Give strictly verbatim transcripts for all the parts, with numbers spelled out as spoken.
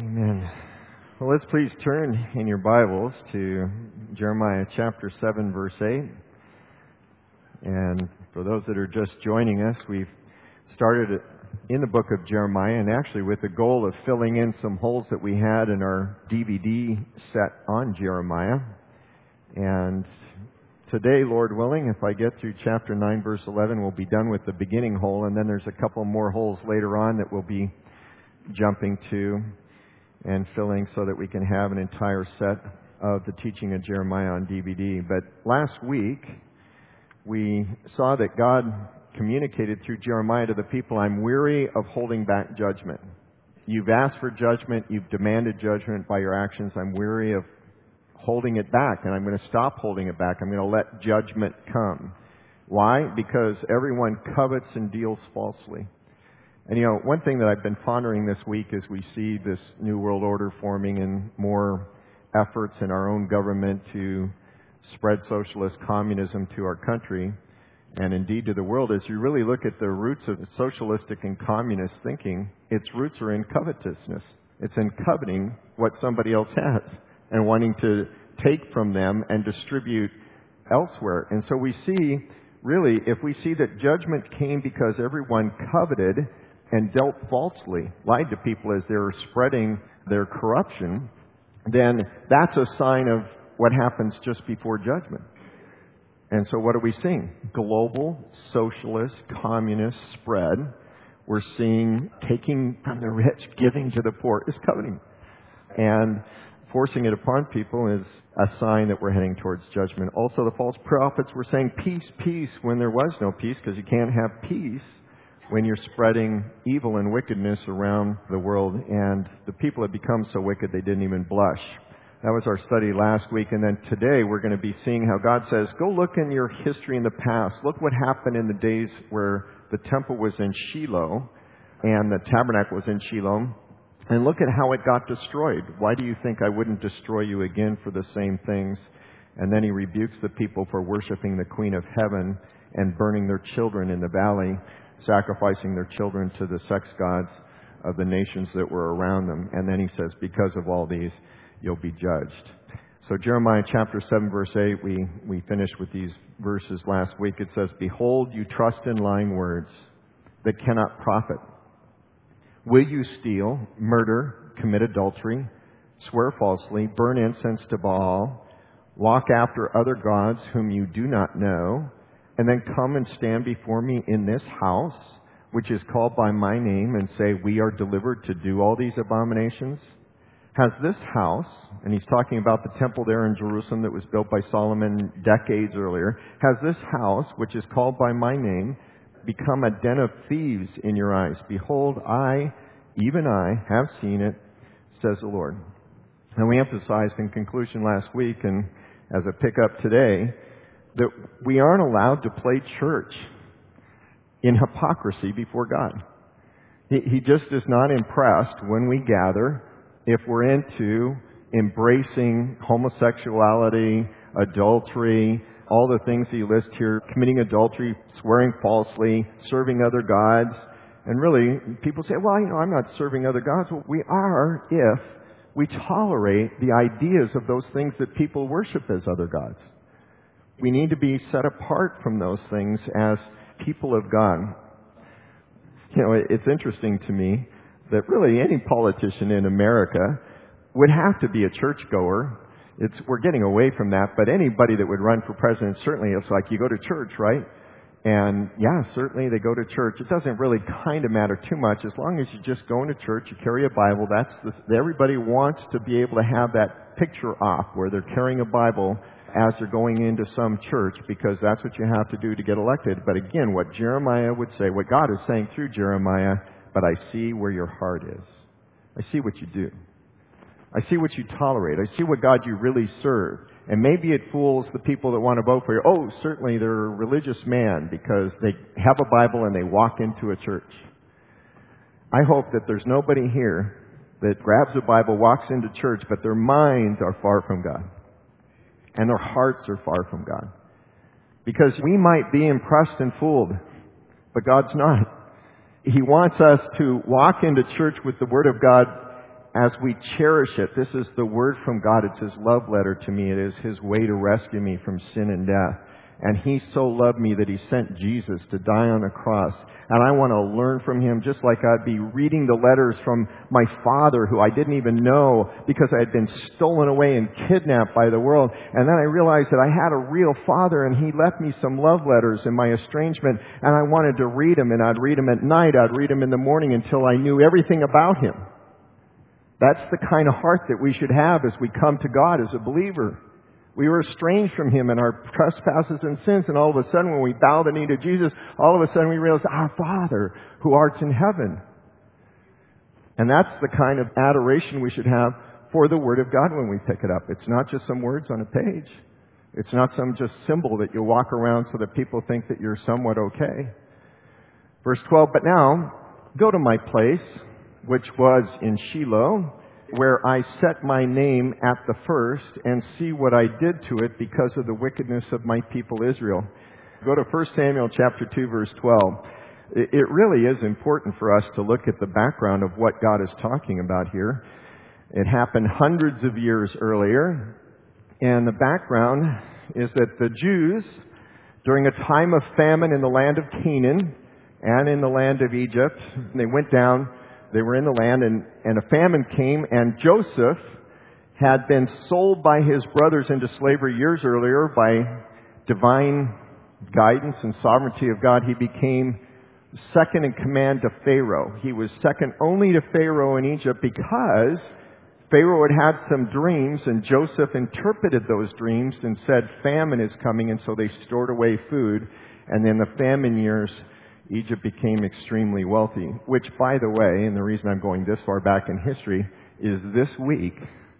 Amen. Well, let's please turn in your Bibles to Jeremiah chapter seven, verse eight. And for those that are just joining us, we've started in the book of Jeremiah, and actually with the goal of filling in some holes that we had in our D V D set on Jeremiah. And today, Lord willing, if I get through chapter nine, verse eleven, we'll be done with the beginning hole, and then there's a couple more holes later on that we'll be jumping to and filling so that we can have an entire set of the teaching of Jeremiah on D V D. But last week, we saw that God communicated through Jeremiah to the people, I'm weary of holding back judgment. You've asked for judgment. You've demanded judgment by your actions. I'm weary of holding it back, and I'm going to stop holding it back. I'm going to let judgment come. Why? Because everyone covets and deals falsely. And you know, one thing that I've been pondering this week as we see this new world order forming and more efforts in our own government to spread socialist communism to our country and indeed to the world, is you really look at the roots of socialistic and communist thinking, its roots are in covetousness. It's in coveting what somebody else has and wanting to take from them and distribute elsewhere. And so we see, really, if we see that judgment came because everyone coveted and dealt falsely, lied to people as they were spreading their corruption, then that's a sign of what happens just before judgment. And so what are we seeing? Global, socialist, communist spread. We're seeing taking from the rich, giving to the poor is coveting. And forcing it upon people is a sign that we're heading towards judgment. Also, the false prophets were saying peace, peace, when there was no peace, because you can't have peace when you're spreading evil and wickedness around the world. And the people had become so wicked they didn't even blush. That was our study last week. And then today we're going to be seeing how God says, go look in your history in the past. Look what happened in the days where the temple was in Shiloh and the tabernacle was in Shiloh. And look at how it got destroyed. Why do you think I wouldn't destroy you again for the same things? And then he rebukes the people for worshiping the Queen of Heaven and burning their children in the valley, sacrificing their children to the sex gods of the nations that were around them. And then he says, because of all these, you'll be judged. So Jeremiah chapter seven, verse eight, we, we finished with these verses last week. It says, behold, you trust in lying words that cannot profit. Will you steal, murder, commit adultery, swear falsely, burn incense to Baal, walk after other gods whom you do not know, and then come and stand before me in this house, which is called by my name, and say, we are delivered to do all these abominations? Has this house, and he's talking about the temple there in Jerusalem that was built by Solomon decades earlier, has this house, which is called by my name, become a den of thieves in your eyes? Behold, I, even I, have seen it, says the Lord. And we emphasized in conclusion last week, and as a pickup today, that we aren't allowed to play church in hypocrisy before God. He, he just is not impressed when we gather if we're into embracing homosexuality, adultery, all the things he lists here, committing adultery, swearing falsely, serving other gods. And really, people say, well, you know, I'm not serving other gods. Well, we are if we tolerate the ideas of those things that people worship as other gods. We need to be set apart from those things as people of God. You know, it's interesting to me that really any politician in America would have to be a churchgoer. It's, we're getting away from that, but anybody that would run for president, certainly it's like you go to church, right? And yeah, certainly they go to church. It doesn't really kind of matter too much as long as you just go into church, you carry a Bible. That's the, everybody wants to be able to have that picture op where they're carrying a Bible as they're going into some church, because that's what you have to do to get elected. But again, what Jeremiah would say, what God is saying through Jeremiah, but I see where your heart is. I see what you do. I see what you tolerate. I see what God you really serve. And maybe it fools the people that want to vote for you. Oh, certainly they're a religious man because they have a Bible and they walk into a church. I hope that there's nobody here that grabs a Bible, walks into church, but their minds are far from God. And their hearts are far from God. Because we might be impressed and fooled, but God's not. He wants us to walk into church with the Word of God as we cherish it, this is the word from God. It's His love letter to me. It is His way to rescue me from sin and death. And He so loved me that He sent Jesus to die on a cross. And I want to learn from Him just like I'd be reading the letters from my father who I didn't even know because I had been stolen away and kidnapped by the world. And then I realized that I had a real father and He left me some love letters in my estrangement. And I wanted to read them, and I'd read them at night. I'd read them in the morning until I knew everything about Him. That's the kind of heart that we should have as we come to God as a believer. We were estranged from Him in our trespasses and sins, and all of a sudden when we bow the knee to Jesus, all of a sudden we realize, our Father who art in heaven. And that's the kind of adoration we should have for the Word of God when we pick it up. It's not just some words on a page. It's not some just symbol that you walk around so that people think that you're somewhat okay. Verse twelve, but now go to my place, which was in Shiloh, where I set my name at the first, and see what I did to it because of the wickedness of my people Israel. Go to First Samuel chapter two, verse twelve. It really is important for us to look at the background of what God is talking about here. It happened hundreds of years earlier, and the background is that the Jews, during a time of famine in the land of Canaan and in the land of Egypt, they went down. They were in the land, and, and a famine came, and Joseph had been sold by his brothers into slavery years earlier. By divine guidance and sovereignty of God, he became second in command to Pharaoh. He was second only to Pharaoh in Egypt because Pharaoh had had some dreams, and Joseph interpreted those dreams and said famine is coming, and so they stored away food. And in the famine years, Egypt became extremely wealthy, which, by the way, and the reason I'm going this far back in history, is this week,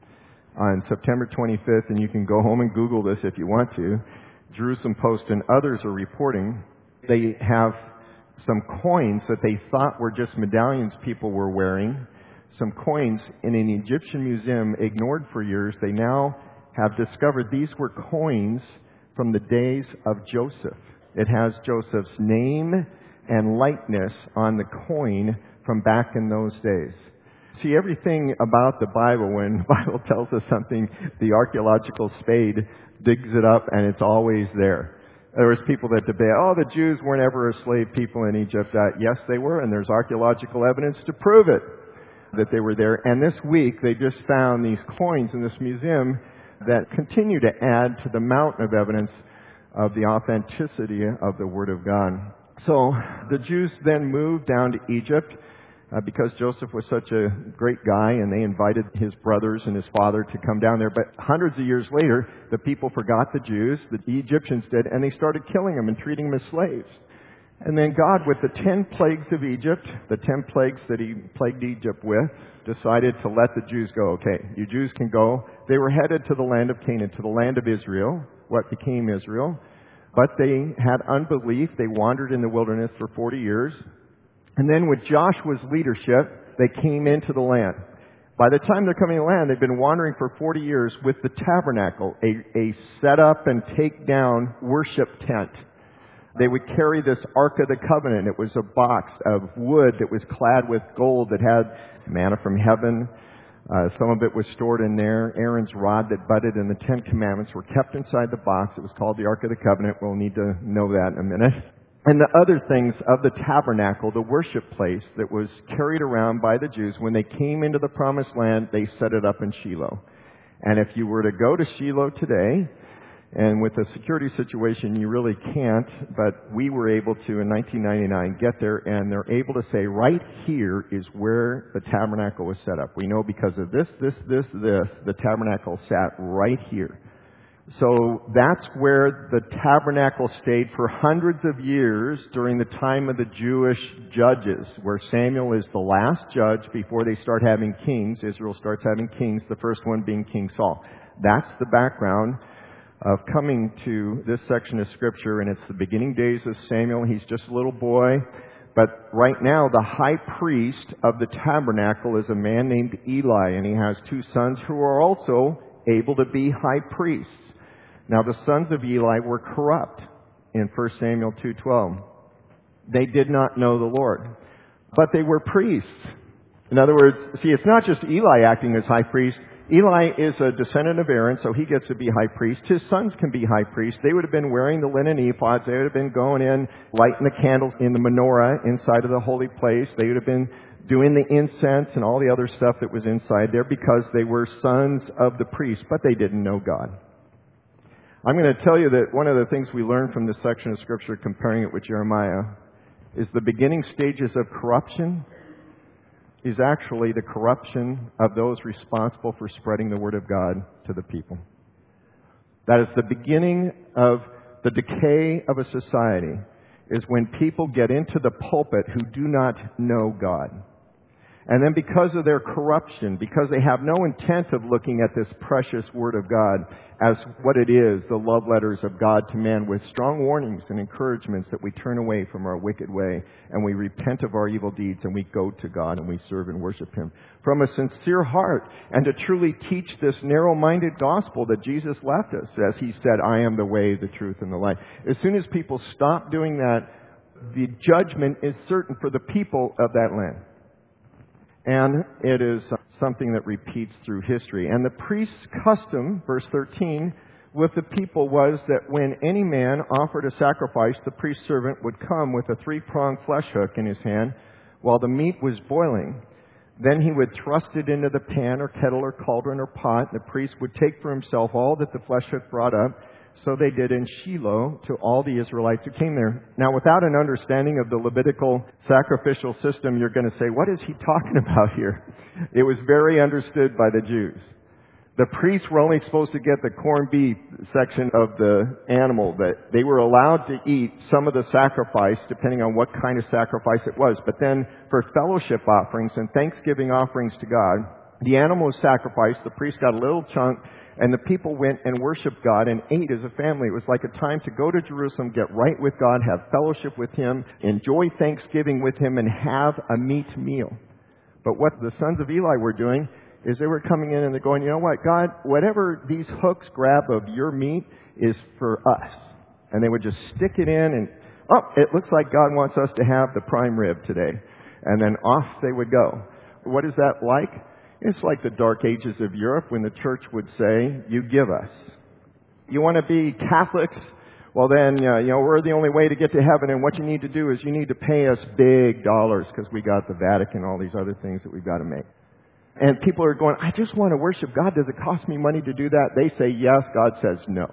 on September twenty-fifth, and you can go home and Google this if you want to, Jerusalem Post and others are reporting they have some coins that they thought were just medallions people were wearing, some coins in an Egyptian museum ignored for years. They now have discovered these were coins from the days of Joseph. It has Joseph's name and likeness on the coin from back in those days. See, everything about the Bible, when the Bible tells us something, the archaeological spade digs it up and it's always there. There was people that debate, oh, the Jews weren't ever a slave people in Egypt. Uh, yes, they were, and there's archaeological evidence to prove it, that they were there. And this week, they just found these coins in this museum that continue to add to the mountain of evidence of the authenticity of the Word of God. So the Jews then moved down to Egypt uh, because Joseph was such a great guy, and they invited his brothers and his father to come down there. But hundreds of years later, the people forgot the Jews, the Egyptians did, and they started killing them and treating them as slaves. And then God, with the ten plagues of Egypt, the ten plagues that He plagued Egypt with, decided to let the Jews go. Okay, you Jews can go. They were headed to the land of Canaan, to the land of Israel, what became Israel. But they had unbelief. They wandered in the wilderness for forty years. And then with Joshua's leadership, they came into the land. By the time they're coming to the land, they've been wandering for forty years with the tabernacle, a, a set up and take down worship tent. They would carry this Ark of the Covenant. It was a box of wood that was clad with gold that had manna from heaven. Uh, some of it was stored in there. Aaron's rod that budded and the Ten Commandments were kept inside the box. It was called the Ark of the Covenant. We'll need to know that in a minute. And the other things of the tabernacle, the worship place that was carried around by the Jews, when they came into the Promised Land, they set it up in Shiloh. And if you were to go to Shiloh today, and with the security situation, you really can't, but we were able to, in nineteen ninety-nine, get there, and they're able to say, right here is where the tabernacle was set up. We know because of this, this, this, this, the tabernacle sat right here. So that's where the tabernacle stayed for hundreds of years during the time of the Jewish judges, where Samuel is the last judge before they start having kings. Israel starts having kings, the first one being King Saul. That's the background of coming to this section of Scripture, and it's the beginning days of Samuel. He's just a little boy. But right now, the high priest of the tabernacle is a man named Eli, and he has two sons who are also able to be high priests. Now, the sons of Eli were corrupt in First Samuel two twelve. They did not know the Lord, but they were priests. In other words, see, it's not just Eli acting as high priest. Eli is a descendant of Aaron, so he gets to be high priest. His sons can be high priests. They would have been wearing the linen ephods. They would have been going in, lighting the candles in the menorah inside of the holy place. They would have been doing the incense and all the other stuff that was inside there because they were sons of the priest, but they didn't know God. I'm going to tell you that one of the things we learn from this section of Scripture, comparing it with Jeremiah, is the beginning stages of corruption is actually the corruption of those responsible for spreading the Word of God to the people. That is the beginning of the decay of a society, is when people get into the pulpit who do not know God. And then because of their corruption, because they have no intent of looking at this precious Word of God as what it is, the love letters of God to man, with strong warnings and encouragements that we turn away from our wicked way and we repent of our evil deeds and we go to God and we serve and worship Him from a sincere heart, and to truly teach this narrow-minded gospel that Jesus left us, as He said, I am the way, the truth, and the life. As soon as people stop doing that, the judgment is certain for the people of that land. And it is something that repeats through history. And the priest's custom, verse thirteen, with the people was that when any man offered a sacrifice, the priest's servant would come with a three-pronged flesh hook in his hand while the meat was boiling. Then he would thrust it into the pan or kettle or cauldron or pot. The priest would take for himself all that the flesh hook brought up. So they did in Shiloh to all the Israelites who came there. Now, without an understanding of the Levitical sacrificial system, you're going to say, what is he talking about here? It was very understood by the Jews. The priests were only supposed to get the corned beef section of the animal, that they were allowed to eat some of the sacrifice, depending on what kind of sacrifice it was. But then for fellowship offerings and thanksgiving offerings to God, the animal was sacrificed, the priest got a little chunk, and the people went and worshiped God and ate as a family. It was like a time to go to Jerusalem, get right with God, have fellowship with Him, enjoy Thanksgiving with Him, and have a meat meal. But what the sons of Eli were doing is they were coming in and they're going, you know what, God, whatever these hooks grab of your meat is for us. And they would just stick it in and, oh, it looks like God wants us to have the prime rib today. And then off they would go. What is that like? It's like the dark ages of Europe when the church would say, you give us. You want to be Catholics? Well then, uh, you know, we're the only way to get to heaven, and what you need to do is you need to pay us big dollars because we got the Vatican, all these other things that we've got to make. And people are going, I just want to worship God. Does it cost me money to do that? They say yes. God says no.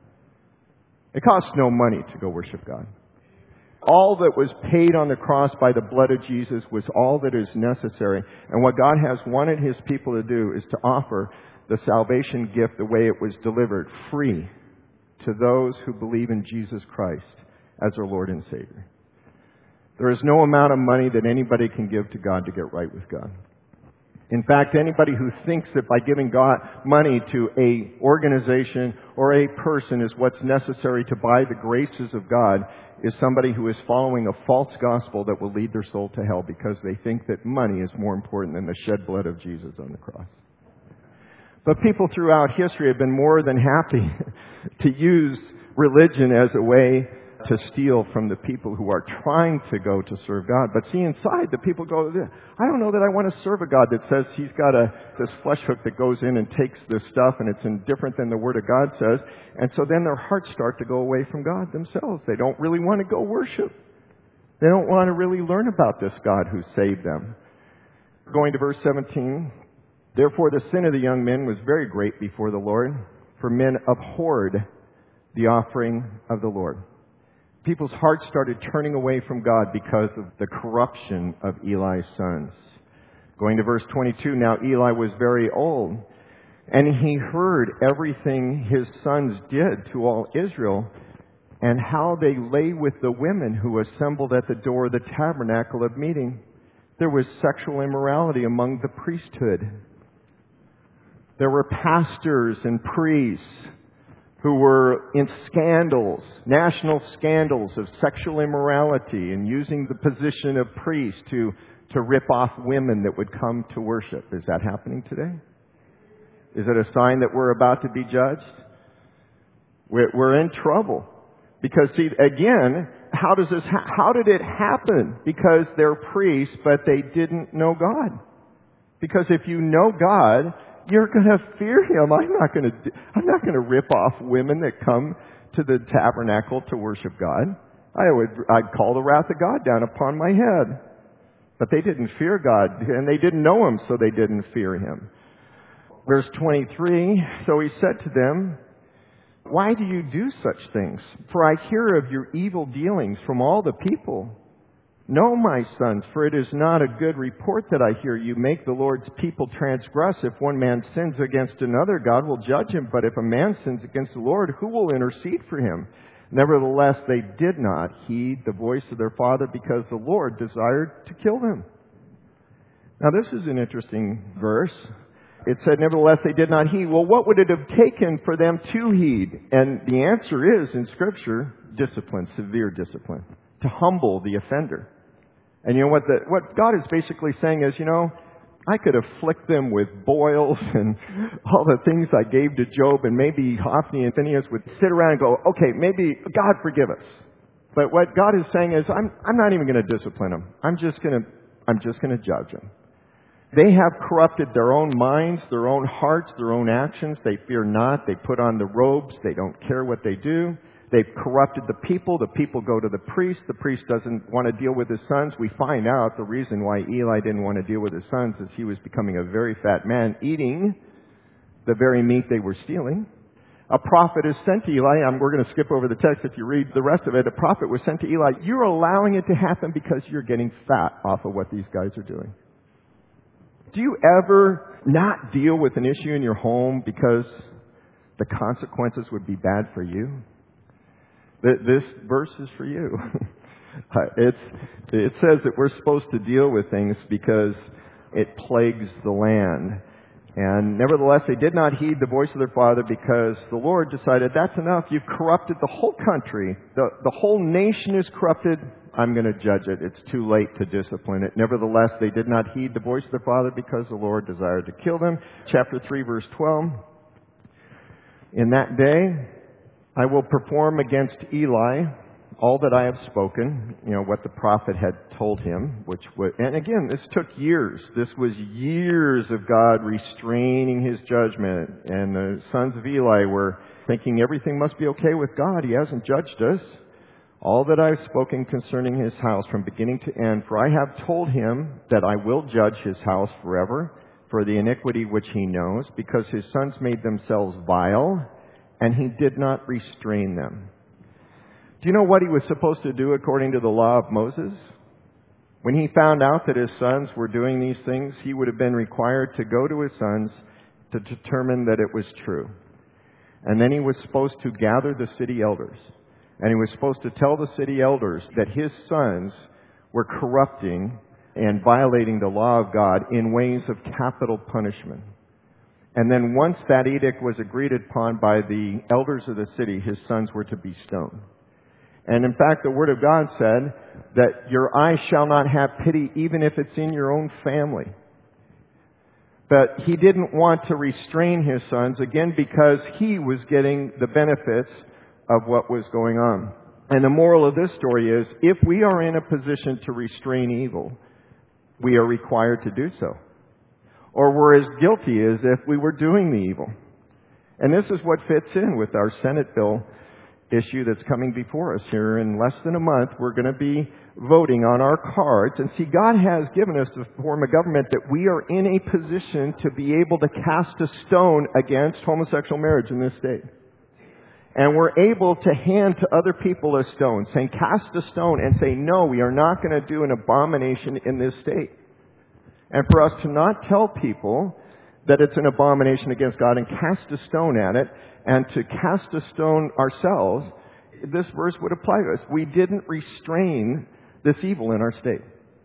It costs no money to go worship God. All that was paid on the cross by the blood of Jesus was all that is necessary. And what God has wanted His people to do is to offer the salvation gift the way it was delivered, free, to those who believe in Jesus Christ as their Lord and Savior. There is no amount of money that anybody can give to God to get right with God. In fact, anybody who thinks that by giving God money to a organization or a person is what's necessary to buy the graces of God is somebody who is following a false gospel that will lead their soul to hell because they think that money is more important than the shed blood of Jesus on the cross. But people throughout history have been more than happy to use religion as a way to steal from the people who are trying to go to serve God. But see, inside, the people go, I don't know that I want to serve a God that says He's got a this flesh hook that goes in and takes this stuff and it's indifferent than the Word of God says. And so then their hearts start to go away from God themselves. They don't really want to go worship. They don't want to really learn about this God who saved them. Going to verse seventeen. Therefore the sin of the young men was very great before the Lord, for men abhorred the offering of the Lord. People's hearts started turning away from God because of the corruption of Eli's sons. Going to verse twenty-two, now Eli was very old, and he heard everything his sons did to all Israel, and how they lay with the women who assembled at the door of the tabernacle of meeting. There was sexual immorality among the priesthood. There were pastors and priests who were in scandals, national scandals of sexual immorality and using the position of priest to, to rip off women that would come to worship. Is that happening today? Is it a sign that we're about to be judged? We're, we're in trouble. Because, see, again, how does this, ha- how did it happen? Because they're priests, but they didn't know God. Because if you know God, you're going to fear Him. I'm not going to, I'm not going to rip off women that come to the tabernacle to worship God. I would, I'd call the wrath of God down upon my head. But they didn't fear God, and they didn't know Him, so they didn't fear Him. Verse twenty-three, so He said to them, why do you do such things? For I hear of your evil dealings from all the people. No, my sons, for it is not a good report that I hear you make the Lord's people transgress. If one man sins against another, God will judge him. But if a man sins against the Lord, who will intercede for him? Nevertheless, they did not heed the voice of their father because the Lord desired to kill them. Now, this is an interesting verse. It said, nevertheless, they did not heed. Well, what would it have taken for them to heed? And the answer is, in Scripture, discipline, severe discipline, to humble the offender. And you know what the, what God is basically saying is, you know, I could afflict them with boils and all the things I gave to Job, and maybe Hophni and Phinehas would sit around and go, okay, maybe God forgive us. But what God is saying is, I'm I'm not even going to discipline them. I'm just going to I'm just going to judge them. They have corrupted their own minds, their own hearts, their own actions. They fear not. They put on the robes. They don't care what they do. They've corrupted the people. The people go to the priest. The priest doesn't want to deal with his sons. We find out the reason why Eli didn't want to deal with his sons is he was becoming a very fat man, eating the very meat they were stealing. A prophet is sent to Eli. I'm, we're going to skip over the text if you read the rest of it. A prophet was sent to Eli. You're allowing it to happen because you're getting fat off of what these guys are doing. Do you ever not deal with an issue in your home because the consequences would be bad for you? This verse is for you. It's, it says that we're supposed to deal with things because it plagues the land. And nevertheless, they did not heed the voice of their father because the Lord decided, that's enough. You've corrupted the whole country. The, the whole nation is corrupted. I'm going to judge it. It's too late to discipline it. Nevertheless, they did not heed the voice of their father because the Lord desired to kill them. Chapter three, verse twelve. In that day, I will perform against Eli all that I have spoken, you know, what the prophet had told him, which was, and again, this took years. This was years of God restraining His judgment. And the sons of Eli were thinking everything must be okay with God. He hasn't judged us. All that I have spoken concerning His house from beginning to end, for I have told him that I will judge His house forever for the iniquity which he knows, because his sons made themselves vile, and he did not restrain them. Do you know what he was supposed to do according to the law of Moses? When he found out that his sons were doing these things, he would have been required to go to his sons to determine that it was true. And then he was supposed to gather the city elders. And he was supposed to tell the city elders that his sons were corrupting and violating the law of God in ways of capital punishment. And then once that edict was agreed upon by the elders of the city, his sons were to be stoned. And in fact, the Word of God said that your eye shall not have pity even if it's in your own family. But he didn't want to restrain his sons, again, because he was getting the benefits of what was going on. And the moral of this story is, if we are in a position to restrain evil, we are required to do so. Or we're as guilty as if we were doing the evil. And this is what fits in with our Senate bill issue that's coming before us here in less than a month. We're going to be voting on our cards. And see, God has given us a form of government that we are in a position to be able to cast a stone against homosexual marriage in this state. And we're able to hand to other people a stone, saying, cast a stone, and say, no, we are not going to do an abomination in this state. And for us to not tell people that it's an abomination against God and cast a stone at it, and to cast a stone ourselves, this verse would apply to us. We didn't restrain this evil in our state.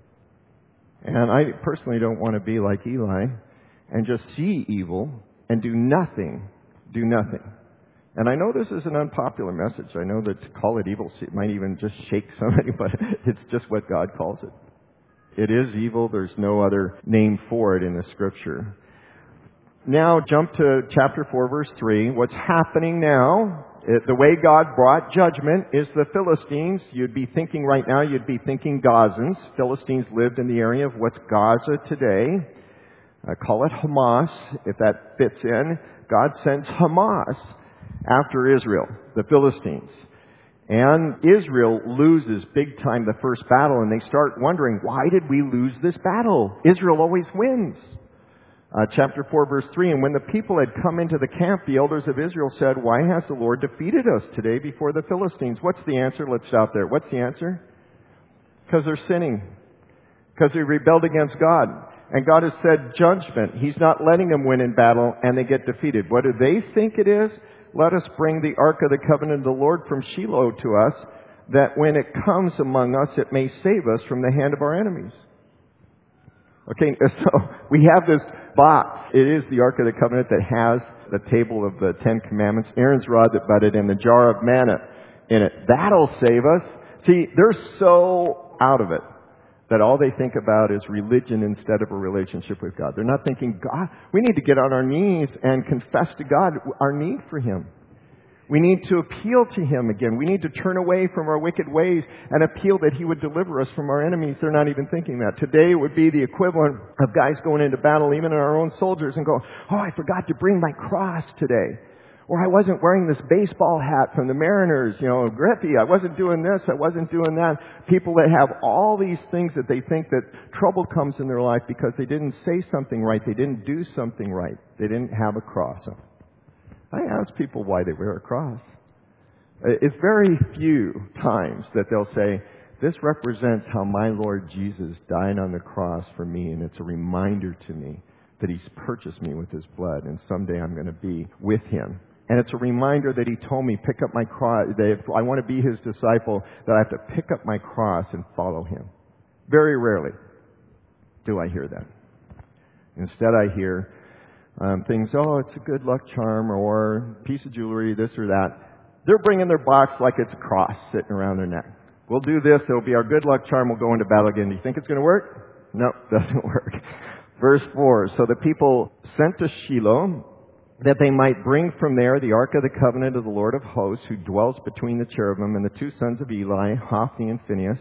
And I personally don't want to be like Eli and just see evil and do nothing, do nothing. And I know this is an unpopular message. I know that to call it evil it might even just shake somebody, but it's just what God calls it. It is evil. There's no other name for it in the Scripture. Now jump to chapter four, verse three. What's happening now, it, the way God brought judgment is the Philistines. You'd be thinking right now, you'd be thinking Gazans. Philistines lived in the area of what's Gaza today. Uh, call it Hamas, if that fits in. God sends Hamas after Israel, the Philistines. And Israel loses big time the first battle, and they start wondering, why did we lose this battle? Israel always wins. Uh, chapter four, verse three, and when the people had come into the camp, the elders of Israel said, why has the Lord defeated us today before the Philistines? What's the answer? Let's stop there. What's the answer? Because they're sinning. Because they rebelled against God. And God has said judgment. He's not letting them win in battle, and they get defeated. What do they think it is? Let us bring the Ark of the Covenant of the Lord from Shiloh to us, that when it comes among us, it may save us from the hand of our enemies. Okay, so we have this box. It is the Ark of the Covenant that has the table of the Ten Commandments, Aaron's rod that budded, and the jar of manna in it. That'll save us. See, they're so out of it that all they think about is religion instead of a relationship with God. They're not thinking, God, we need to get on our knees and confess to God our need for Him. We need to appeal to Him again. We need to turn away from our wicked ways and appeal that He would deliver us from our enemies. They're not even thinking that. Today would be the equivalent of guys going into battle, even our own soldiers, and go, oh, I forgot to bring my cross today. Or I wasn't wearing this baseball hat from the Mariners, you know, Griffey. I wasn't doing this. I wasn't doing that. People that have all these things that they think that trouble comes in their life because they didn't say something right. They didn't do something right. They didn't have a cross. I ask people why they wear a cross. It's very few times that they'll say, this represents how my Lord Jesus died on the cross for me, and it's a reminder to me that He's purchased me with His blood, and someday I'm going to be with Him. And it's a reminder that He told me, pick up my cross, that if I want to be His disciple, that I have to pick up my cross and follow Him. Very rarely do I hear that. Instead I hear um, things, oh, it's a good luck charm, or piece of jewelry, this or that. They're bringing their box like it's a cross sitting around their neck. We'll do this, it'll be our good luck charm, we'll go into battle again. Do you think it's going to work? No, doesn't work. Verse four, so the people sent to Shiloh, that they might bring from there the Ark of the Covenant of the Lord of hosts, who dwells between the cherubim, and the two sons of Eli, Hophni and Phinehas,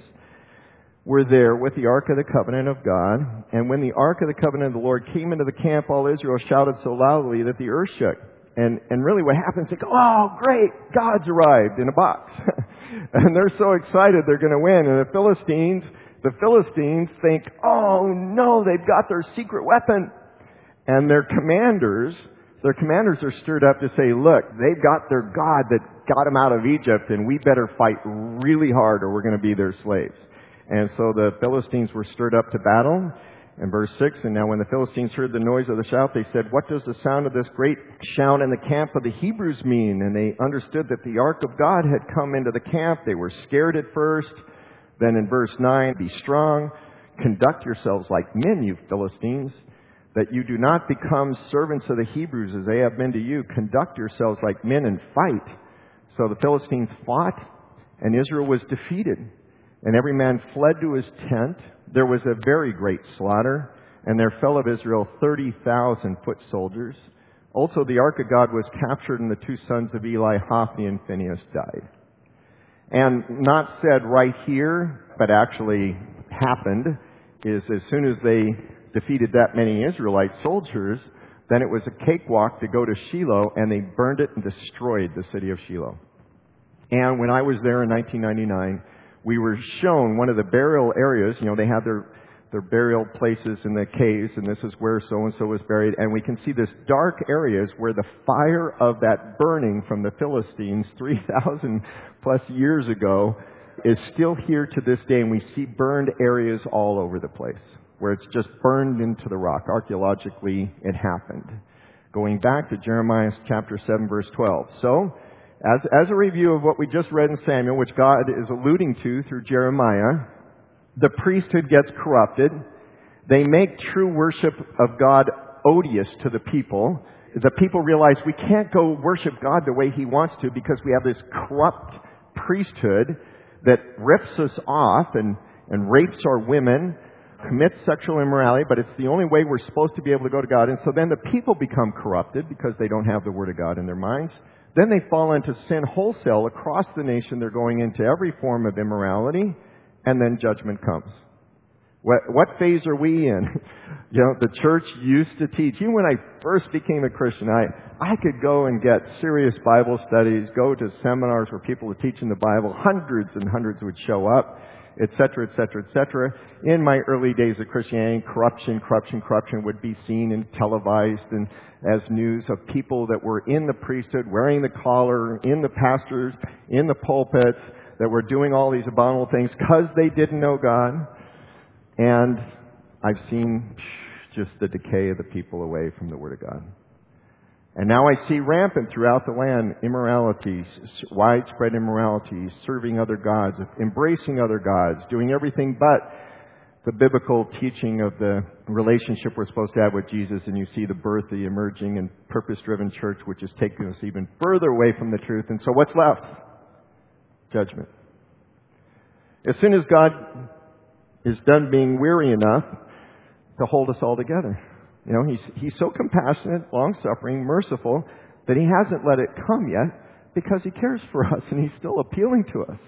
were there with the Ark of the Covenant of God. And when the Ark of the Covenant of the Lord came into the camp, all Israel shouted so loudly that the earth shook. And, and really what happens, they go, oh, great, God's arrived in a box. And they're so excited they're going to win. And the Philistines, the Philistines think, oh no, they've got their secret weapon. And their commanders, their commanders are stirred up to say, look, they've got their God that got them out of Egypt, and we better fight really hard or we're going to be their slaves. And so the Philistines were stirred up to battle. In verse six, and now when the Philistines heard the noise of the shout, they said, what does the sound of this great shout in the camp of the Hebrews mean? And they understood that the ark of God had come into the camp. They were scared at first. Then in verse nine, be strong, conduct yourselves like men, you Philistines, that you do not become servants of the Hebrews as they have been to you. Conduct yourselves like men and fight. So the Philistines fought, and Israel was defeated. And every man fled to his tent. There was a very great slaughter, and there fell of Israel thirty thousand foot soldiers. Also the ark of God was captured, and the two sons of Eli, Hophni and Phinehas, died. And not said right here, but actually happened, is as soon as they defeated that many Israelite soldiers, then it was a cakewalk to go to Shiloh, and they burned it and destroyed the city of Shiloh. And when I was there in nineteen ninety-nine, we were shown one of the burial areas. You know, they had their, their burial places in the caves, and this is where so-and-so was buried. And we can see this dark areas where the fire of that burning from the Philistines three thousand plus years ago is still here to this day. And we see burned areas all over the place where it's just burned into the rock. Archaeologically, it happened. Going back to Jeremiah chapter seven, verse twelve. So, As, as a review of what we just read in Samuel, which God is alluding to through Jeremiah, the priesthood gets corrupted. They make true worship of God odious to the people. The people realize we can't go worship God the way He wants to because we have this corrupt priesthood that rips us off and, and rapes our women, commits sexual immorality, but it's the only way we're supposed to be able to go to God. And so then the people become corrupted because they don't have the Word of God in their minds. Then they fall into sin wholesale across the nation. They're going into every form of immorality, and then judgment comes. What, what phase are we in? You know, the church used to teach. Even when I first became a Christian, I, I could go and get serious Bible studies, go to seminars where people were teaching the Bible. Hundreds and hundreds would show up, et cetera, et cetera, et cetera. In my early days of Christianity, corruption, corruption, corruption would be seen and televised and as news of people that were in the priesthood, wearing the collar, in the pastors, in the pulpits, that were doing all these abominable things because they didn't know God. And I've seen just the decay of the people away from the Word of God. And now I see rampant throughout the land immorality, widespread immorality, serving other gods, embracing other gods, doing everything but the biblical teaching of the relationship we're supposed to have with Jesus. And you see the birth of the emerging and purpose-driven church, which is taking us even further away from the truth. And so what's left? Judgment. As soon as God is done being weary enough to hold us all together. You know, He's He's so compassionate, long-suffering, merciful, that He hasn't let it come yet because He cares for us and He's still appealing to us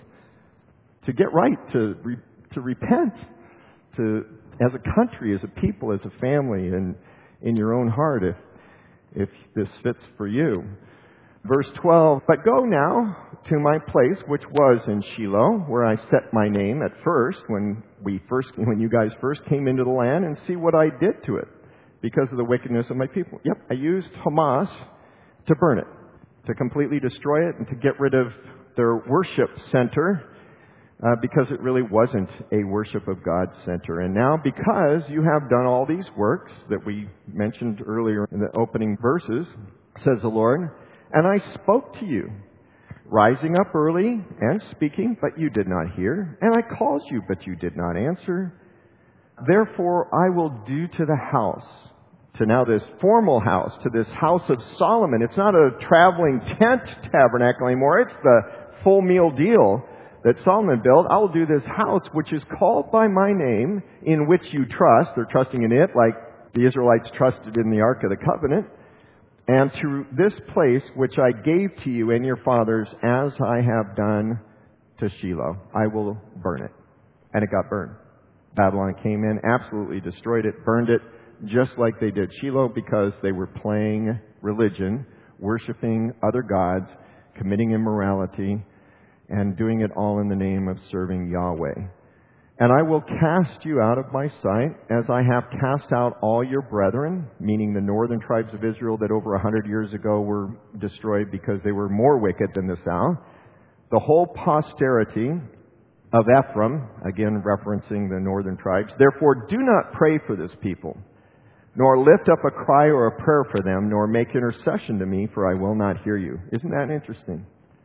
to get right, to re, to repent, to as a country, as a people, as a family, and in your own heart if if this fits for you. Verse twelve, but go now to my place, which was in Shiloh, where I set my name at first, when we first, when you guys first came into the land, and see what I did to it because of the wickedness of my people. Yep, I used Hamas to burn it, to completely destroy it, and to get rid of their worship center, uh, because it really wasn't a worship of God center. And now, because you have done all these works that we mentioned earlier in the opening verses, says the Lord, and I spoke to you, rising up early and speaking, but you did not hear. And I called you, but you did not answer. Therefore, I will do to the house, to now this formal house, to this house of Solomon. It's not a traveling tent tabernacle anymore. It's the full meal deal that Solomon built. I will do this house, which is called by my name, in which you trust. They're trusting in it like the Israelites trusted in the Ark of the Covenant. And to this place which I gave to you and your fathers, as I have done to Shiloh, I will burn it. And it got burned. Babylon came in, absolutely destroyed it, burned it, just like they did Shiloh, because they were playing religion, worshiping other gods, committing immorality, and doing it all in the name of serving Yahweh. And I will cast you out of my sight, as I have cast out all your brethren, meaning the northern tribes of Israel that over a hundred years ago were destroyed because they were more wicked than the south. The whole posterity of Ephraim, again referencing the northern tribes. Therefore, do not pray for this people, nor lift up a cry or a prayer for them, nor make intercession to me, for I will not hear you. Isn't that interesting?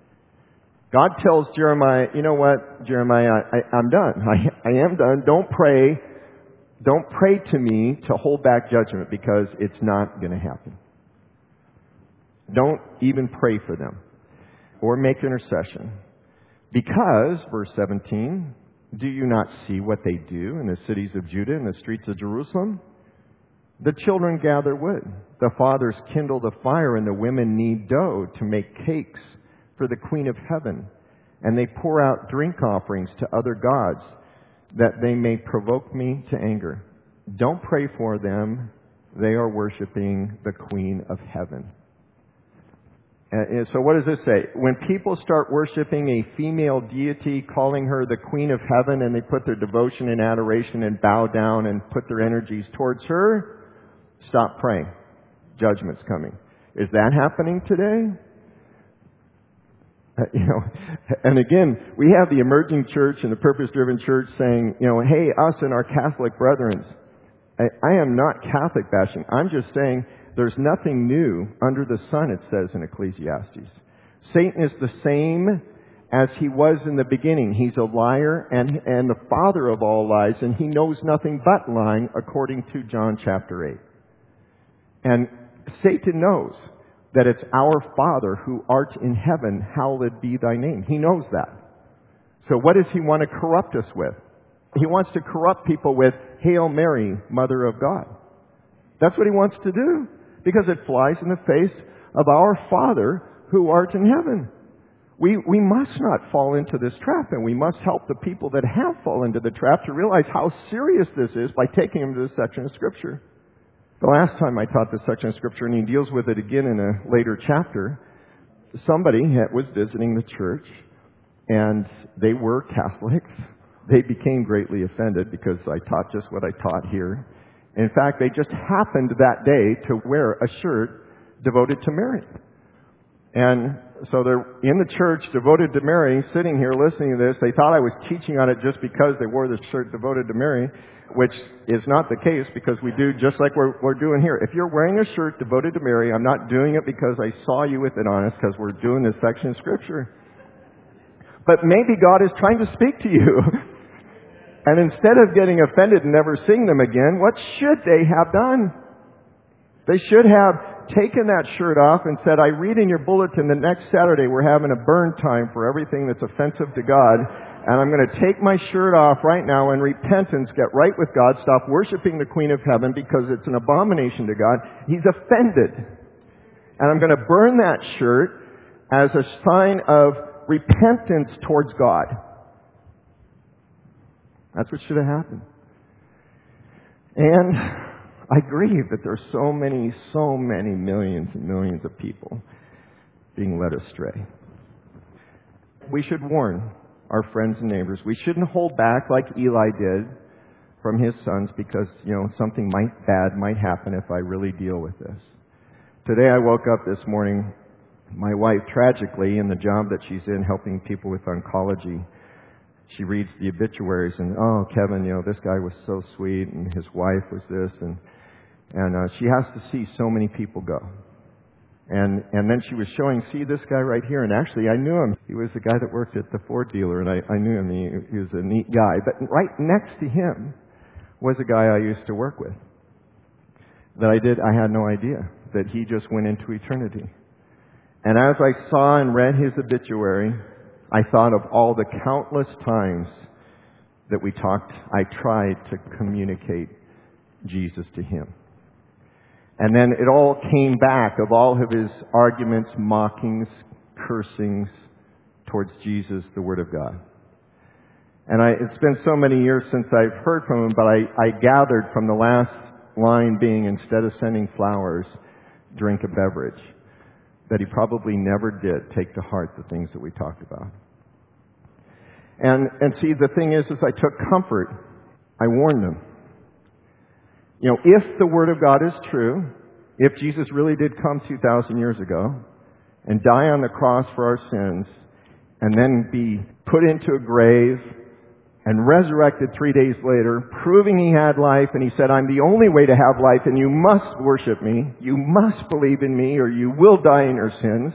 God tells Jeremiah, you know what, Jeremiah, I, I'm done. I, I am done. Don't pray. Don't pray to me to hold back judgment, because it's not going to happen. Don't even pray for them or make intercession. Because, verse seventeen, do you not see what they do in the cities of Judah and the streets of Jerusalem? The children gather wood. The fathers kindle the fire, and the women knead dough to make cakes for the Queen of Heaven, and they pour out drink offerings to other gods, that they may provoke me to anger. Don't pray for them. They are worshiping the Queen of Heaven. And so what does this say? When people start worshiping a female deity, calling her the Queen of Heaven, and they put their devotion and adoration and bow down and put their energies towards her, stop praying. Judgment's coming. Is that happening today? Uh, you know, and again, we have the emerging church and the purpose-driven church saying, you know, hey, us and our Catholic brethren. I, I am not Catholic bashing. I'm just saying there's nothing new under the sun, it says in Ecclesiastes. Satan is the same as he was in the beginning. He's a liar and, and the father of all lies, and he knows nothing but lying, according to John chapter eight. And Satan knows that it's our Father who art in heaven, hallowed be thy name. He knows that. So what does he want to corrupt us with? He wants to corrupt people with, Hail Mary, Mother of God. That's what he wants to do, because it flies in the face of our Father who art in heaven. We, we must not fall into this trap, and we must help the people that have fallen into the trap to realize how serious this is by taking them to this section of Scripture. The last time I taught this section of Scripture, and he deals with it again in a later chapter, somebody was visiting the church, and they were Catholics. They became greatly offended because I taught just what I taught here. In fact, they just happened that day to wear a shirt devoted to Mary. And so they're in the church devoted to Mary, sitting here listening to this. They thought I was teaching on it just because they wore the shirt devoted to Mary, which is not the case, because we do just like we're, we're doing here. If you're wearing a shirt devoted to Mary, I'm not doing it because I saw you with it on us, because we're doing this section of Scripture. But maybe God is trying to speak to you. And instead of getting offended and never seeing them again, what should they have done? They should have taken that shirt off and said, I read in your bulletin that next Saturday we're having a burn time for everything that's offensive to God. And I'm going to take my shirt off right now in repentance, get right with God, stop worshiping the Queen of Heaven because it's an abomination to God. He's offended. And I'm going to burn that shirt as a sign of repentance towards God. That's what should have happened. And I grieve that there's so many, so many millions and millions of people being led astray. We should warn our friends and neighbors. We shouldn't hold back like Eli did from his sons because, you know, something might bad might happen if I really deal with this. Today I woke up this morning, my wife, tragically, in the job that she's in, helping people with oncology, she reads the obituaries and, oh, Kevin, you know, this guy was so sweet and his wife was this, and and uh, she has to see so many people go. And and then she was showing, see this guy right here, and actually I knew him. He was the guy that worked at the Ford dealer, and I, I knew him. He, he was a neat guy. But right next to him was a guy I used to work with that I did, I had no idea that he just went into eternity. And as I saw and read his obituary, I thought of all the countless times that we talked, I tried to communicate Jesus to him. And then it all came back of all of his arguments, mockings, cursings towards Jesus, the Word of God. And I, it's been so many years since I've heard from him, but I, I gathered from the last line being, instead of sending flowers, drink a beverage, that he probably never did take to heart the things that we talked about. And and see, the thing is, is I took comfort. I warned them. You know, if the Word of God is true, if Jesus really did come two thousand years ago and die on the cross for our sins and then be put into a grave and resurrected three days later, proving he had life, and he said, I'm the only way to have life, and you must worship me, you must believe in me, or you will die in your sins.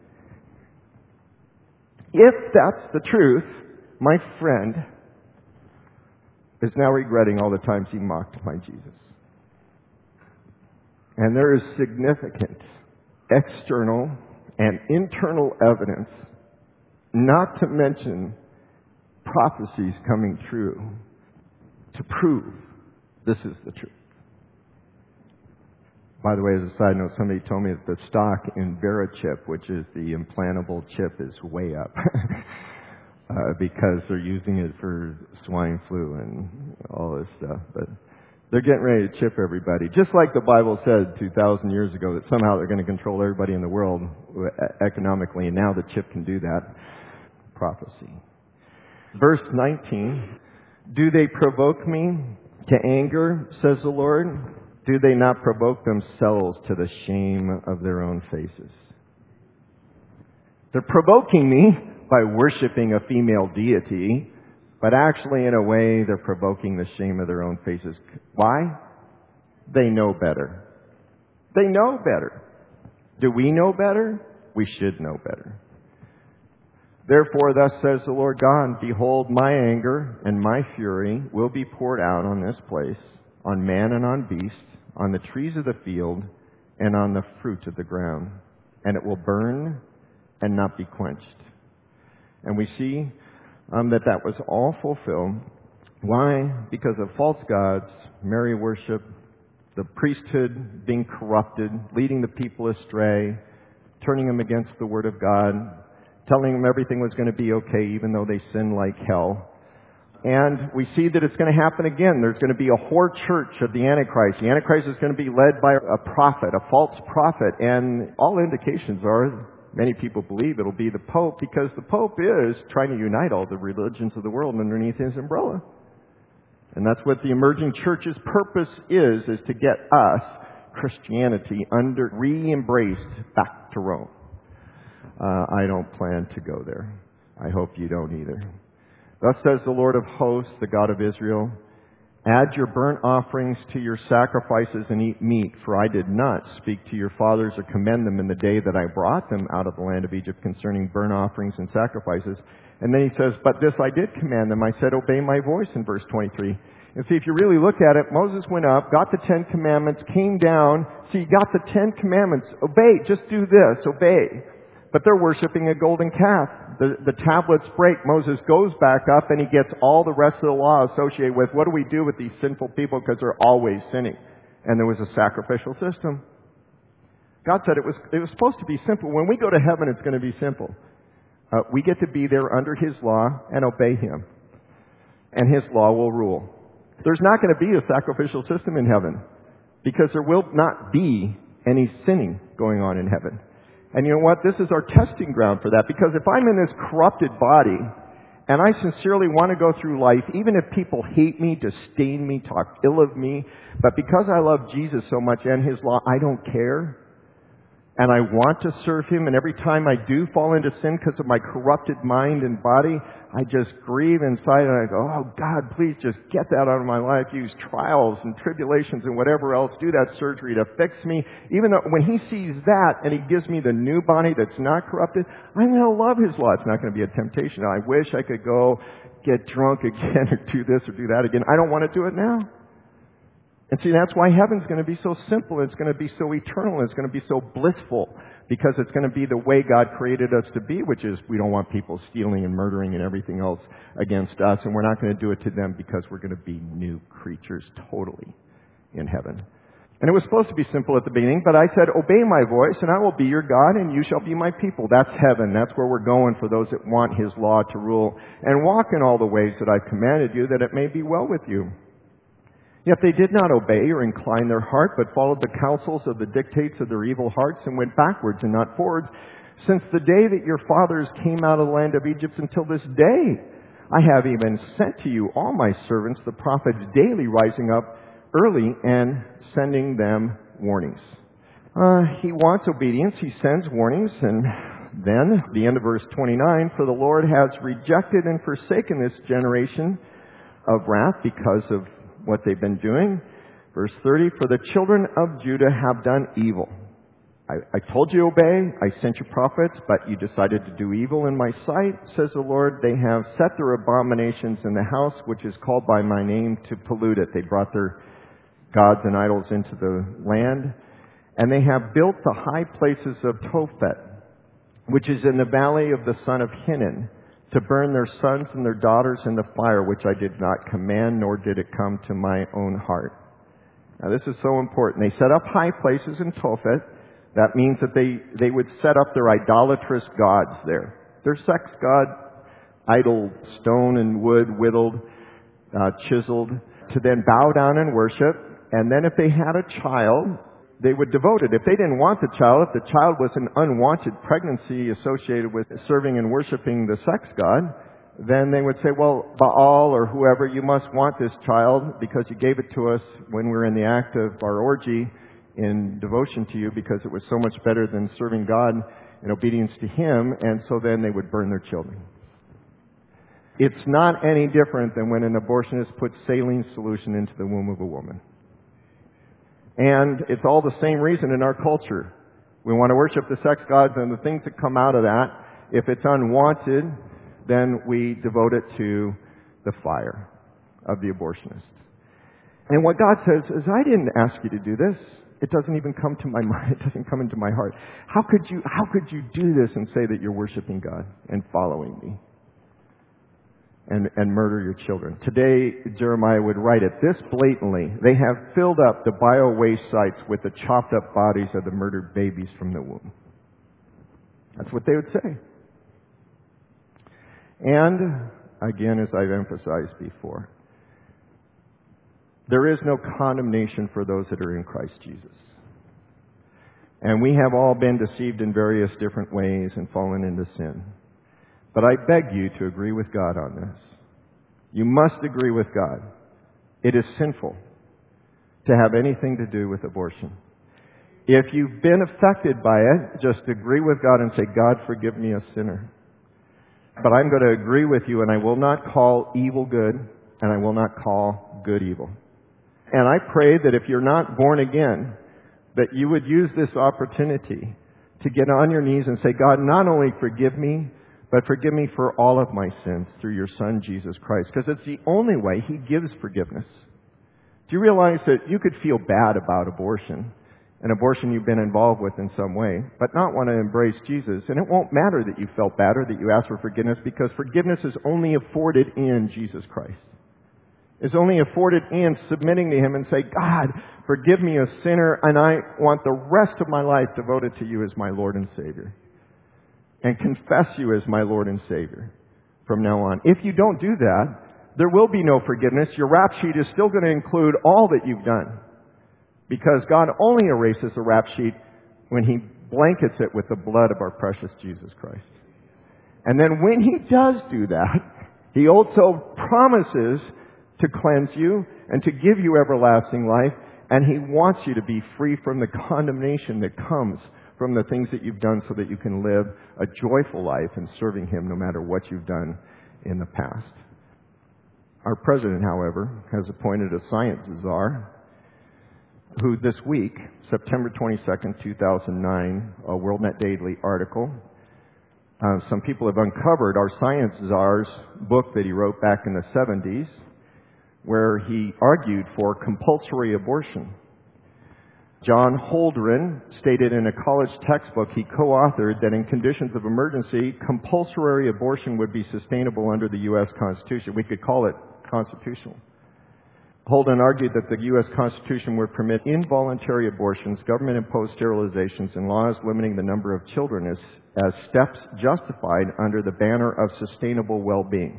If that's the truth, my friend is now regretting all the times he mocked my Jesus. And there is significant external and internal evidence, not to mention prophecies coming true, to prove this is the truth. By the way, as a side note, somebody told me that the stock in Verichip, which is the implantable chip, is way up. uh, because they're using it for swine flu and all this stuff. But they're getting ready to chip everybody. Just like the Bible said two thousand years ago that somehow they're going to control everybody in the world economically, and now the chip can do that. Prophecy. Verse nineteen, do they provoke me to anger, says the Lord? Do they not provoke themselves to the shame of their own faces? They're provoking me by worshiping a female deity, but actually in a way they're provoking the shame of their own faces. Why? They know better. They know better. Do we know better? We should know better. Therefore, thus says the Lord God, behold, my anger and my fury will be poured out on this place, on man and on beast, on the trees of the field, and on the fruit of the ground. And it will burn and not be quenched. And we see um, that that was all fulfilled. Why? Because of false gods, Mary worship, the priesthood being corrupted, leading the people astray, turning them against the Word of God, telling them everything was going to be okay even though they sinned like hell. And we see that it's going to happen again. There's going to be a whore church of the Antichrist. The Antichrist is going to be led by a prophet, a false prophet. And all indications are, many people believe it'll be the Pope, because the Pope is trying to unite all the religions of the world underneath his umbrella. And that's what the emerging church's purpose is, is to get us, Christianity, under re-embraced back to Rome. Uh, I don't plan to go there. I hope you don't either. Thus says the Lord of hosts, the God of Israel, add your burnt offerings to your sacrifices and eat meat, for I did not speak to your fathers or commend them in the day that I brought them out of the land of Egypt concerning burnt offerings and sacrifices. And then he says, but this I did command them. I said, obey my voice, in verse twenty-three. And see, if you really look at it, Moses went up, got the Ten Commandments, came down. See, he got the Ten Commandments. Obey, just do this, obey. But they're worshiping a golden calf. The, the tablets break. Moses goes back up and he gets all the rest of the law associated with what do we do with these sinful people because they're always sinning. And there was a sacrificial system. God said it was, it was supposed to be simple. When we go to heaven, it's going to be simple. Uh, we get to be there under His law and obey Him. And His law will rule. There's not going to be a sacrificial system in heaven because there will not be any sinning going on in heaven. And you know what? This is our testing ground for that, because if I'm in this corrupted body and I sincerely want to go through life, even if people hate me, disdain me, talk ill of me, but because I love Jesus so much and His law, I don't care. And I want to serve Him, and every time I do fall into sin because of my corrupted mind and body, I just grieve inside and I go, oh God, please just get that out of my life. Use trials and tribulations and whatever else. Do that surgery to fix me. Even though when He sees that and He gives me the new body that's not corrupted, I'm going to love His law. It's not going to be a temptation. I wish I could go get drunk again or do this or do that again. I don't want to do it now. And see, that's why heaven's going to be so simple. It's going to be so eternal. It's going to be so blissful, because it's going to be the way God created us to be, which is we don't want people stealing and murdering and everything else against us. And we're not going to do it to them because we're going to be new creatures totally in heaven. And it was supposed to be simple at the beginning, but I said, obey my voice and I will be your God and you shall be my people. That's heaven. That's where we're going for those that want His law to rule. And walk in all the ways that I've commanded you, that it may be well with you. Yet they did not obey or incline their heart, but followed the counsels of the dictates of their evil hearts and went backwards and not forwards, since the day that your fathers came out of the land of Egypt until this day. I have even sent to you all my servants, the prophets, daily rising up early and sending them warnings. Uh, he wants obedience. He sends warnings. And then, the end of verse twenty-nine, for the Lord has rejected and forsaken this generation of wrath because of what they've been doing. Verse thirty, for the children of Judah have done evil. I, I told you obey, I sent you prophets, but you decided to do evil in my sight, says the Lord. They have set their abominations in the house which is called by my name to pollute it. They brought their gods and idols into the land. And they have built the high places of Tophet, which is in the valley of the son of Hinnon, to burn their sons and their daughters in the fire, which I did not command, nor did it come to my own heart. Now this is so important. They set up high places in Tophet. That means that they, they would set up their idolatrous gods there. Their sex god, idol, stone and wood, whittled, uh, chiseled, to then bow down and worship. And then if they had a child, they would devote it. If they didn't want the child, if the child was an unwanted pregnancy associated with serving and worshiping the sex god, then they would say, well, Baal or whoever, you must want this child because you gave it to us when we were in the act of our orgy in devotion to you, because it was so much better than serving God in obedience to Him. And so then they would burn their children. It's not any different than when an abortionist puts saline solution into the womb of a woman. And it's all the same reason in our culture. We want to worship the sex gods and the things that come out of that. If it's unwanted, then we devote it to the fire of the abortionist. And what God says is, I didn't ask you to do this. It doesn't even come to my mind. It doesn't come into my heart. How could you, how could you do this and say that you're worshiping God and following me? And, and murder your children. Today, Jeremiah would write it this blatantly. They have filled up the bio-waste sites with the chopped up bodies of the murdered babies from the womb. That's what they would say. And, again, as I've emphasized before, there is no condemnation for those that are in Christ Jesus. And we have all been deceived in various different ways and fallen into sin. But I beg you to agree with God on this. You must agree with God. It is sinful to have anything to do with abortion. If you've been affected by it, just agree with God and say, God, forgive me, a sinner. But I'm going to agree with you, and I will not call evil good, and I will not call good evil. And I pray that if you're not born again, that you would use this opportunity to get on your knees and say, God, not only forgive me, but forgive me for all of my sins through your Son, Jesus Christ. Because it's the only way He gives forgiveness. Do you realize that you could feel bad about abortion, an abortion you've been involved with in some way, but not want to embrace Jesus? And it won't matter that you felt bad or that you asked for forgiveness, because forgiveness is only afforded in Jesus Christ. It's only afforded in submitting to Him and say, God, forgive me, a sinner, and I want the rest of my life devoted to you as my Lord and Savior. And confess you as my Lord and Savior from now on. If you don't do that, there will be no forgiveness. Your rap sheet is still going to include all that you've done. Because God only erases the rap sheet when He blankets it with the blood of our precious Jesus Christ. And then when He does do that, He also promises to cleanse you and to give you everlasting life. And He wants you to be free from the condemnation that comes from the things that you've done, so that you can live a joyful life in serving Him no matter what you've done in the past. Our president, however, has appointed a science czar who this week, September twenty-second, two thousand nine, a WorldNet Daily article, uh, some people have uncovered our science czar's book that he wrote back in the seventies, where he argued for compulsory abortion. John Holdren stated in a college textbook he co-authored that in conditions of emergency, compulsory abortion would be sustainable under the U S Constitution. We could call it constitutional. Holden argued that the U S Constitution would permit involuntary abortions, government-imposed sterilizations, and laws limiting the number of children as, as steps justified under the banner of sustainable well-being.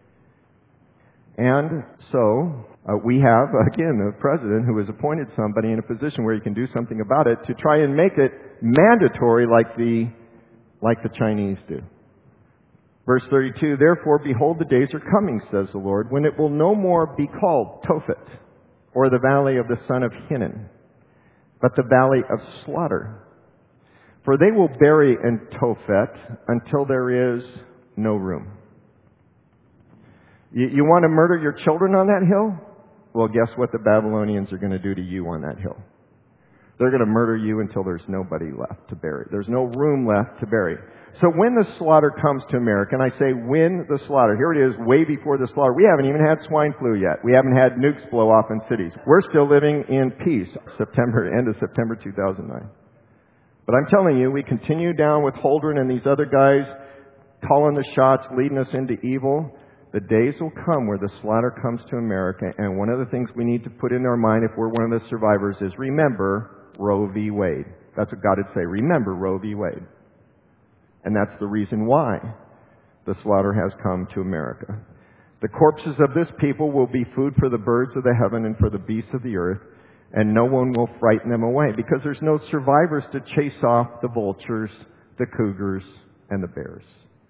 And so, uh, we have, again, a president who has appointed somebody in a position where he can do something about it to try and make it mandatory like the, like the Chinese do. Verse thirty-two, therefore, behold, the days are coming, says the Lord, when it will no more be called Tophet, or the valley of the son of Hinnom, but the valley of slaughter. For they will bury in Tophet until there is no room. You, you want to murder your children on that hill? Well, guess what the Babylonians are going to do to you on that hill? They're going to murder you until there's nobody left to bury. There's no room left to bury. So when the slaughter comes to America, and I say when the slaughter, here it is, way before the slaughter. We haven't even had swine flu yet. We haven't had nukes blow off in cities. We're still living in peace. September, end of September two thousand nine. But I'm telling you, we continue down with Holdren and these other guys calling the shots, leading us into evil. The days will come where the slaughter comes to America, and one of the things we need to put in our mind if we're one of the survivors is remember Roe v. Wade. That's what God would say. Remember Roe v. Wade. And that's the reason why the slaughter has come to America. The corpses of this people will be food for the birds of the heaven and for the beasts of the earth, and no one will frighten them away, because there's no survivors to chase off the vultures, the cougars, and the bears.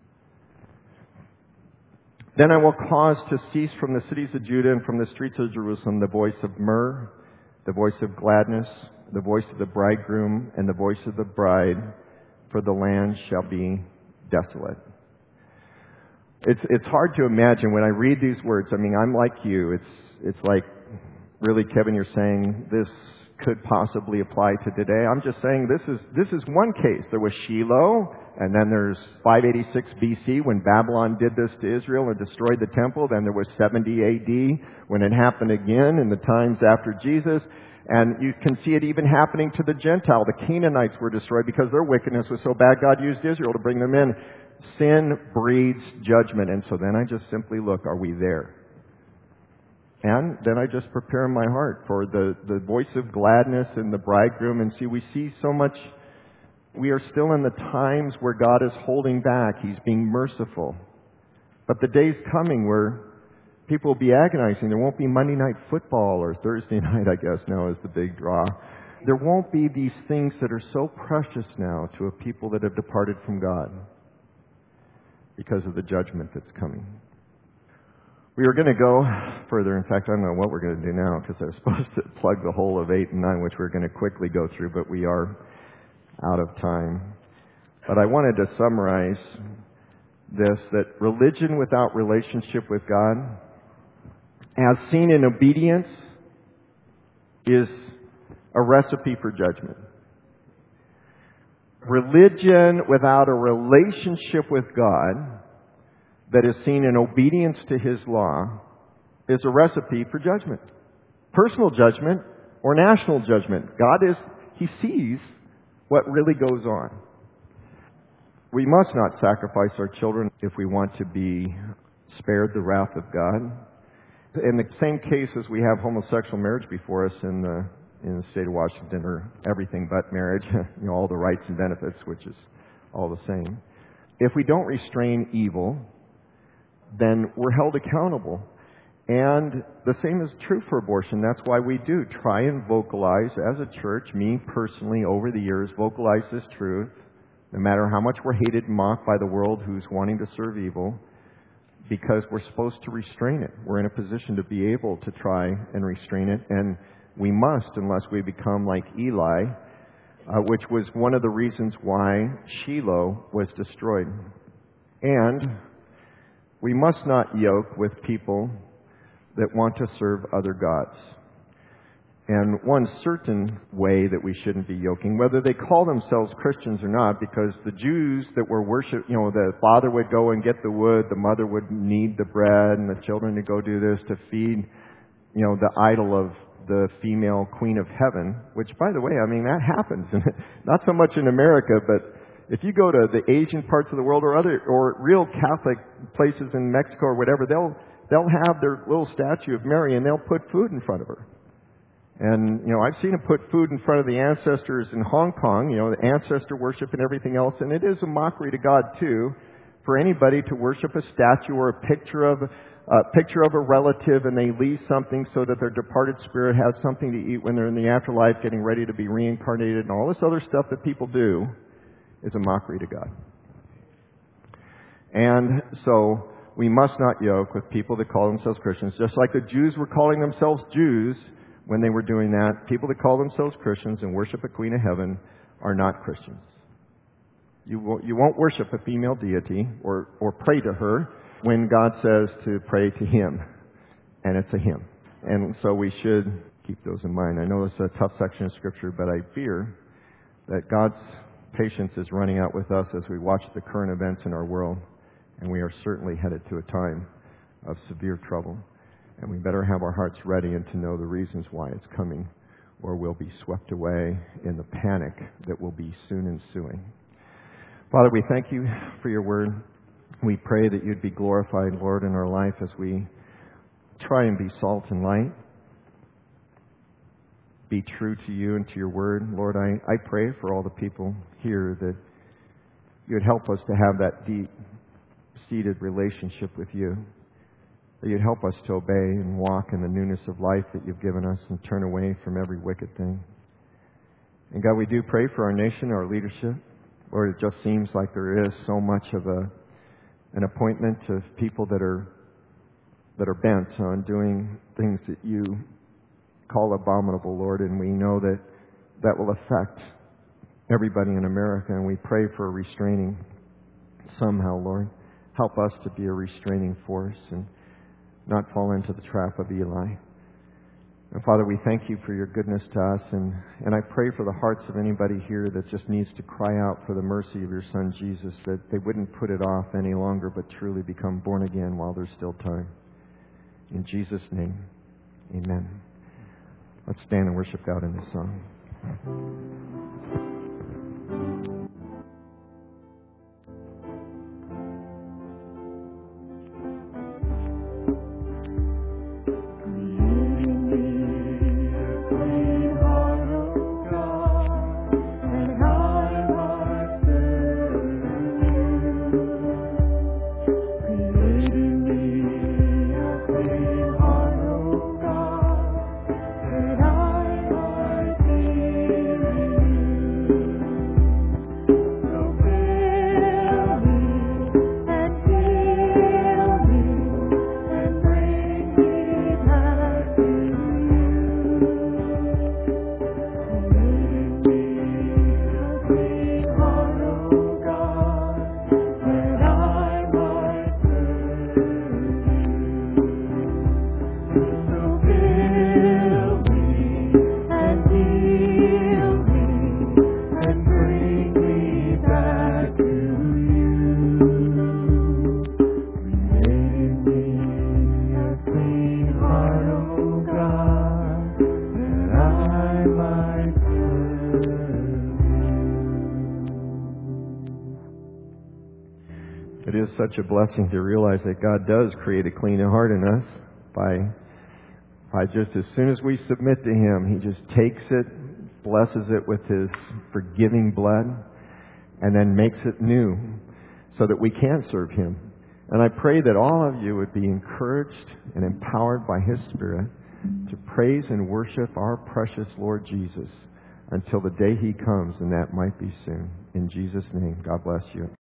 Then I will cause to cease from the cities of Judah and from the streets of Jerusalem the voice of myrrh, the voice of gladness, the voice of the bridegroom, and the voice of the bride, for the land shall be desolate. It's it's hard to imagine when I read these words. I mean, I'm like you. It's it's like, really, Kevin, you're saying this could possibly apply to today. I'm just saying this is this is one case. There was Shiloh, and then there's five eighty-six B C when Babylon did this to Israel and destroyed the temple. Then there was seventy A D when it happened again in the times after Jesus. And you can see it even happening to the Gentile. The Canaanites were destroyed because their wickedness was so bad. God used Israel to bring them in. Sin breeds judgment. And so then I just simply look, are we there? And then I just prepare my heart for the, the voice of gladness and the bridegroom. And see, we see so much. We are still in the times where God is holding back. He's being merciful. But the day's coming where people will be agonizing. There won't be Monday night football, or Thursday night, I guess, now is the big draw. There won't be these things that are so precious now to a people that have departed from God because of the judgment that's coming. We were going to go further. In fact, I don't know what we're going to do now, because I was supposed to plug the whole of eight and nine, which we're going to quickly go through, but we are out of time. But I wanted to summarize this, that religion without relationship with God, as seen in obedience, is a recipe for judgment. Religion without a relationship with God that is seen in obedience to His law is a recipe for judgment. Personal judgment or national judgment. God is, He sees what really goes on. We must not sacrifice our children if we want to be spared the wrath of God. In the same case as we have homosexual marriage before us in the in the state of Washington, or everything but marriage, you know, all the rights and benefits, which is all the same. If we don't restrain evil, then we're held accountable. And the same is true for abortion. That's why we do try and vocalize as a church, me personally over the years, vocalize this truth. No matter how much we're hated and mocked by the world who's wanting to serve evil, because we're supposed to restrain it. We're in a position to be able to try and restrain it, and we must, unless we become like Eli, uh, which was one of the reasons why Shiloh was destroyed. And we must not yoke with people that want to serve other gods. And one certain way that we shouldn't be yoking, whether they call themselves Christians or not, because the Jews that were worship, you know, the father would go and get the wood, the mother would knead the bread, and the children to go do this to feed, you know, the idol of the female queen of heaven, which, by the way, I mean, that happens. Not so much in America, but if you go to the Asian parts of the world, or other, or real Catholic places in Mexico or whatever, they'll, they'll have their little statue of Mary, and they'll put food in front of her. And, you know, I've seen them put food in front of the ancestors in Hong Kong, you know, the ancestor worship and everything else. And it is a mockery to God, too, for anybody to worship a statue or a picture of a picture of a relative, and they leave something so that their departed spirit has something to eat when they're in the afterlife, getting ready to be reincarnated, and all this other stuff that people do is a mockery to God. And so we must not yoke with people that call themselves Christians, just like the Jews were calling themselves Jews. When they were doing that, people that call themselves Christians and worship a Queen of Heaven are not Christians. You won't, you won't worship a female deity or, or pray to her when God says to pray to Him. And it's a Him. And so we should keep those in mind. I know it's a tough section of Scripture, but I fear that God's patience is running out with us as we watch the current events in our world. And we are certainly headed to a time of severe trouble. And we better have our hearts ready and to know the reasons why it's coming, or we'll be swept away in the panic that will be soon ensuing. Father, we thank You for Your word. We pray that You'd be glorified, Lord, in our life as we try and be salt and light, be true to You and to Your word. Lord, I, I pray for all the people here that You'd help us to have that deep-seated relationship with You. That You'd help us to obey and walk in the newness of life that You've given us and turn away from every wicked thing. And God, we do pray for our nation, our leadership. Lord, it just seems like there is so much of a an appointment of people that are that are bent on doing things that You call abominable, Lord. And we know that that will affect everybody in America. And we pray for a restraining somehow, Lord. Help us to be a restraining force and not fall into the trap of Eli. And Father, we thank You for Your goodness to us, and, and I pray for the hearts of anybody here that just needs to cry out for the mercy of Your Son Jesus, that they wouldn't put it off any longer, but truly become born again while there's still time. In Jesus' name, amen. Let's stand and worship God in this song. Created It is such a blessing to realize that God does create a clean heart in us by, by just as soon as we submit to Him, He just takes it, blesses it with His forgiving blood, and then makes it new so that we can serve Him. And I pray that all of you would be encouraged and empowered by His Spirit to praise and worship our precious Lord Jesus until the day He comes, and that might be soon. In Jesus' name, God bless you.